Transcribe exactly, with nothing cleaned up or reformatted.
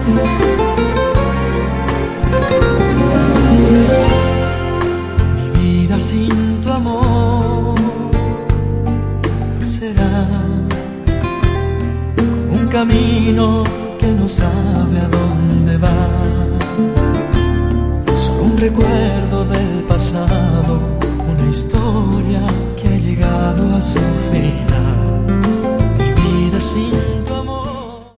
Mi vida sin tu amor será como un camino que no sabe a dónde va, solo un recuerdo del pasado, una historia que ha llegado a su